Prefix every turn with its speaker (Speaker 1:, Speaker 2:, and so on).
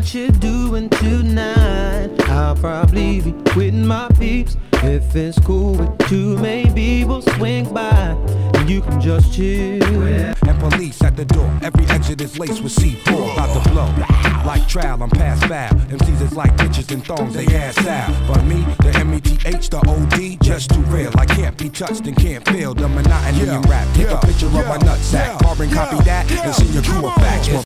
Speaker 1: what you're doing tonight. I'll probably be with my peeps. If it's cool with you, maybe we'll swing by and you can just chill.
Speaker 2: And police at the door, every exit is laced with C4. About to blow, like trial, I'm past foul. MCs is like bitches and thongs, they ass out. But me, the M-E-T-H, the O-D, just too real. I can't be touched and can't feel the monotony in rap. Take a picture of my nutsack, carbon copy that, and send your crew a fax.